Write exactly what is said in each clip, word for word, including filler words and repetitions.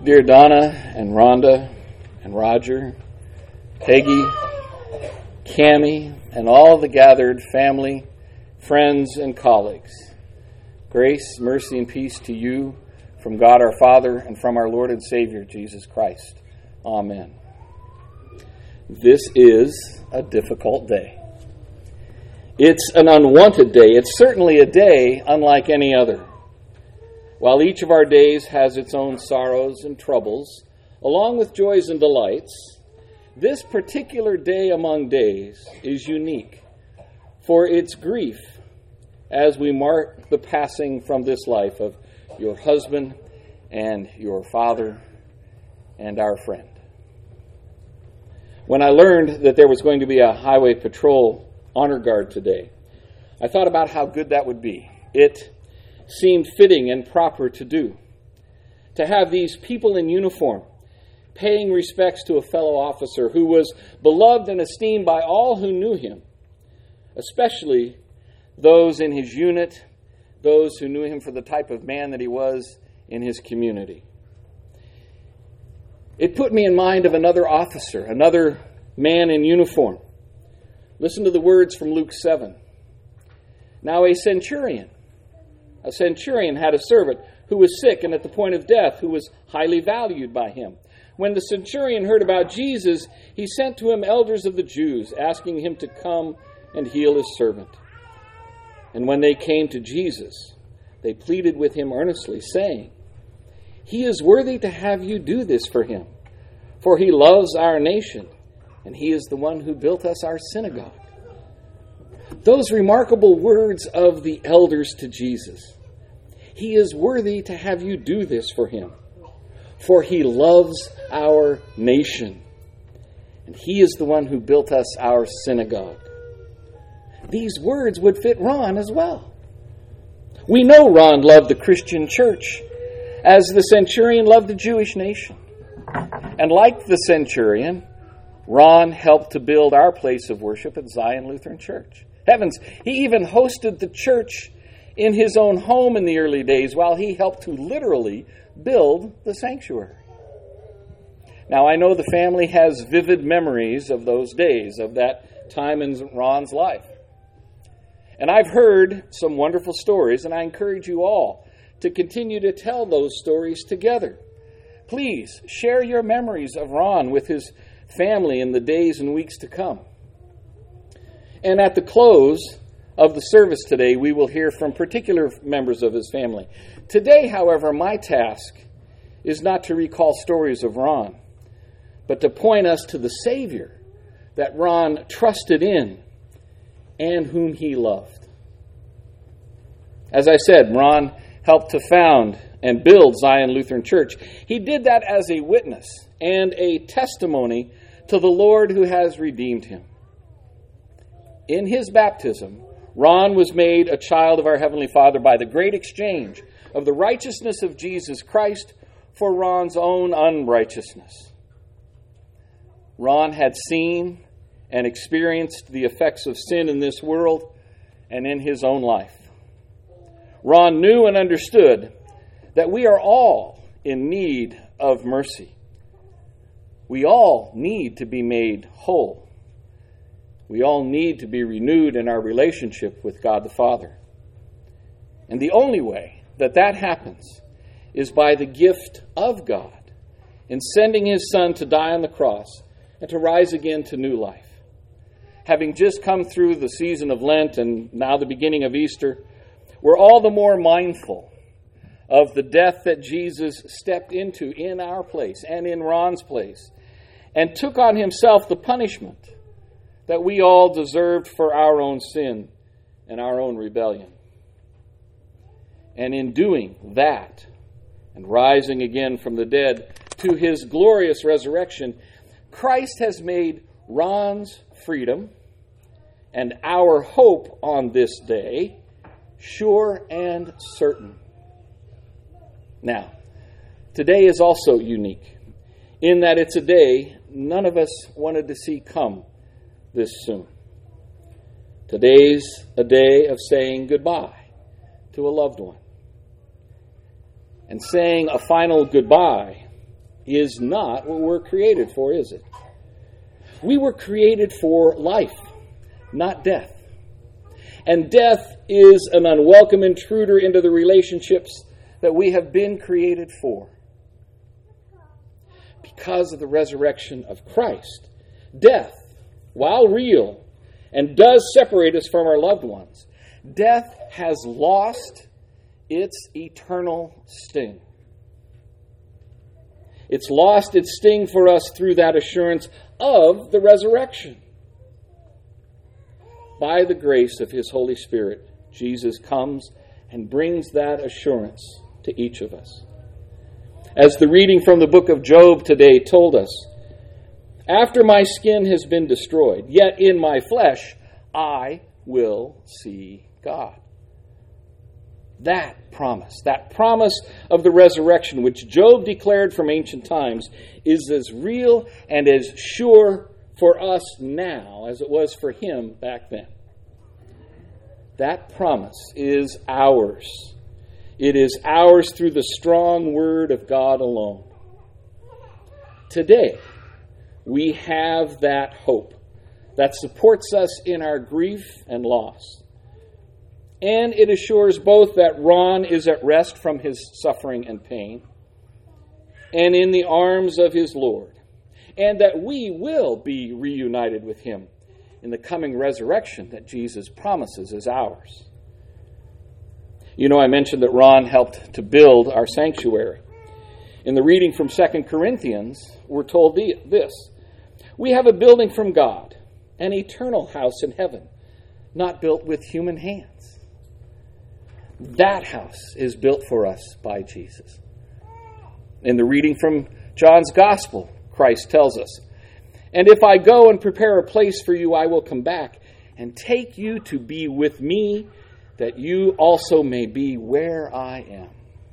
Dear Donna and Rhonda and Roger, Peggy, Cammie, and all the gathered family, friends, and colleagues, grace, mercy, and peace to you from God our Father and from our Lord and Savior, Jesus Christ. Amen. This is a difficult day. It's an unwanted day. It's certainly a day unlike any other. While each of our days has its own sorrows and troubles, along with joys and delights, this particular day among days is unique for its grief as we mark the passing from this life of your husband and your father and our friend. When I learned that there was going to be a highway patrol honor guard today, I thought about how good that would be. It seemed fitting and proper to do. To have these people in uniform paying respects to a fellow officer who was beloved and esteemed by all who knew him, especially those in his unit, those who knew him for the type of man that he was in his community. It put me in mind of another officer, another man in uniform. Listen to the words from Luke seven. Now a centurion, a centurion had a servant who was sick and at the point of death, who was highly valued by him. When the centurion heard about Jesus, he sent to him elders of the Jews, asking him to come and heal his servant. And when they came to Jesus, they pleaded with him earnestly, saying, "He is worthy to have you do this for him, for he loves our nation, and he is the one who built us our synagogue." Those remarkable words of the elders to Jesus. He is worthy to have you do this for him, for he loves our nation, and he is the one who built us our synagogue. These words would fit Ron as well. We know Ron loved the Christian church, as the centurion loved the Jewish nation. And like the centurion, Ron helped to build our place of worship at Zion Lutheran Church. Heavens, he even hosted the church in his own home in the early days while he helped to literally build the sanctuary. Now, I know the family has vivid memories of those days, of that time in Ron's life. And I've heard some wonderful stories, and I encourage you all to continue to tell those stories together. Please share your memories of Ron with his family in the days and weeks to come. And at the close of the service today, we will hear from particular members of his family. Today, however, my task is not to recall stories of Ron, but to point us to the Savior that Ron trusted in and whom he loved. As I said, Ron helped to found and build Zion Lutheran Church. He did that as a witness and a testimony to the Lord who has redeemed him. In his baptism, Ron was made a child of our Heavenly Father by the great exchange of the righteousness of Jesus Christ for Ron's own unrighteousness. Ron had seen and experienced the effects of sin in this world and in his own life. Ron knew and understood that we are all in need of mercy. We all need to be made whole. We all need to be renewed in our relationship with God the Father. And the only way that that happens is by the gift of God in sending his Son to die on the cross and to rise again to new life. Having just come through the season of Lent and now the beginning of Easter, we're all the more mindful of the death that Jesus stepped into in our place and in Ron's place and took on himself the punishment that we all deserved for our own sin and our own rebellion. And in doing that and rising again from the dead to his glorious resurrection, Christ has made Ron's freedom and our hope on this day sure and certain. Now, today is also unique in that it's a day none of us wanted to see come this soon. Today's a day of saying goodbye to a loved one. And saying a final goodbye is not what we're created for, is it? We were created for life, not death. And death is an unwelcome intruder into the relationships that we have been created for. Because of the resurrection of Christ, death, while real, and does separate us from our loved ones, death has lost its eternal sting. It's lost its sting for us through that assurance of the resurrection. By the grace of His Holy Spirit, Jesus comes and brings that assurance to each of us. As the reading from the book of Job today told us, after my skin has been destroyed, yet in my flesh I will see God. That promise, that promise of the resurrection, which Job declared from ancient times, is as real and as sure for us now as it was for him back then. That promise is ours. It is ours through the strong word of God alone. Today, we have that hope that supports us in our grief and loss. And it assures both that Ron is at rest from his suffering and pain and in the arms of his Lord, and that we will be reunited with him in the coming resurrection that Jesus promises is ours. You know, I mentioned that Ron helped to build our sanctuary. In the reading from Second Corinthians, we're told this: we have a building from God, an eternal house in heaven, not built with human hands. That house is built for us by Jesus. In the reading from John's Gospel, Christ tells us, and if I go and prepare a place for you, I will come back and take you to be with me, that you also may be where I am.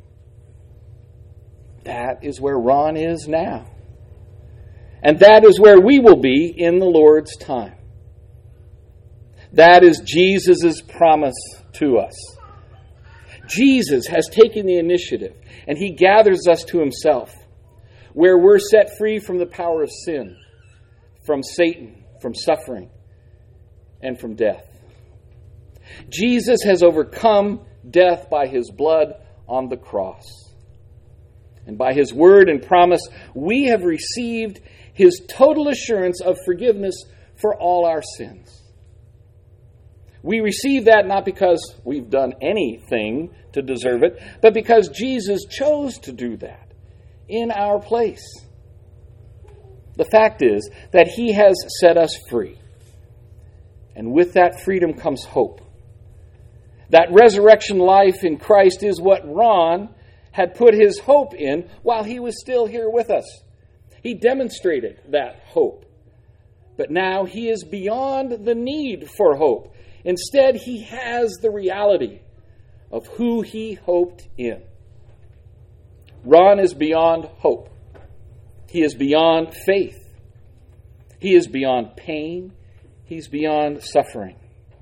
That is where Ron is now. And that is where we will be in the Lord's time. That is Jesus' promise to us. Jesus has taken the initiative, and he gathers us to himself, where we're set free from the power of sin, from Satan, from suffering, and from death. Jesus has overcome death by his blood on the cross. And by his word and promise, we have received his total assurance of forgiveness for all our sins. We receive that not because we've done anything to deserve it, but because Jesus chose to do that in our place. The fact is that he has set us free. And with that freedom comes hope. That resurrection life in Christ is what Ron had put his hope in while he was still here with us. He demonstrated that hope. But now he is beyond the need for hope. Instead, he has the reality of who he hoped in. Ron is beyond hope. He is beyond faith. He is beyond pain. He's beyond suffering.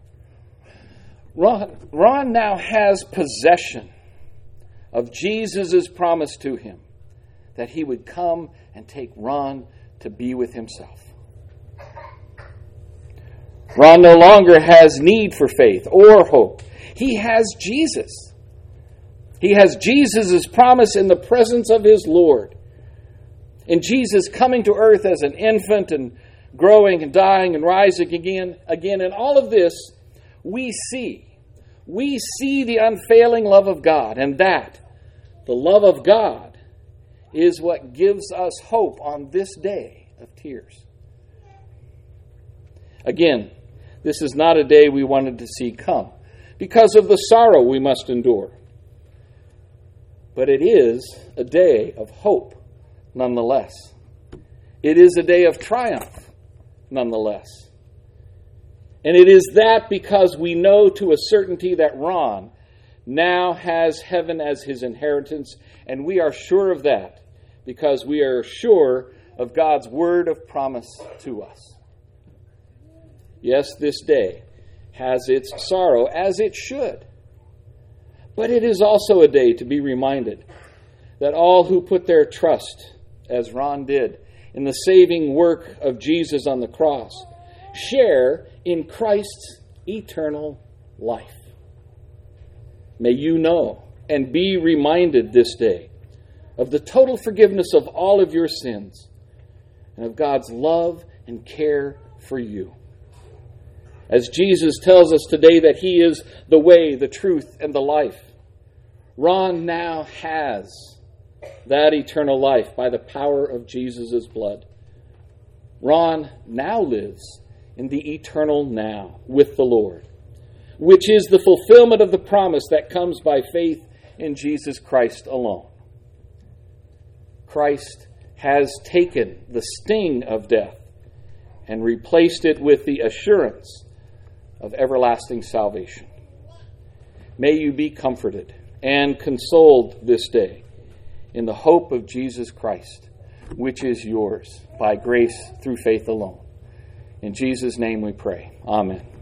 Ron, Ron now has possession of Jesus' promise to him that he would come and take Ron to be with himself. Ron no longer has need for faith or hope. He has Jesus. He has Jesus' promise in the presence of his Lord. In Jesus coming to earth as an infant and growing and dying and rising again, again, and all of this, we see. We see the unfailing love of God, and that, the love of God, is what gives us hope on this day of tears. Again, this is not a day we wanted to see come because of the sorrow we must endure. But it is a day of hope nonetheless. It is a day of triumph nonetheless. And it is that because we know to a certainty that Ron now has heaven as his inheritance, and we are sure of that because we are sure of God's word of promise to us. Yes, this day has its sorrow, as it should. But it is also a day to be reminded that all who put their trust as Ron did, in the saving work of Jesus on the cross. Share in Christ's eternal life. May you know and be reminded this day of the total forgiveness of all of your sins and of God's love and care for you. As Jesus tells us today that He is the way, the truth, and the life, Ron now has that eternal life by the power of Jesus' blood. Ron now lives in the eternal now with the Lord, which is the fulfillment of the promise that comes by faith in Jesus Christ alone. Christ has taken the sting of death and replaced it with the assurance of everlasting salvation. May you be comforted and consoled this day in the hope of Jesus Christ, which is yours by grace through faith alone. In Jesus' name we pray. Amen.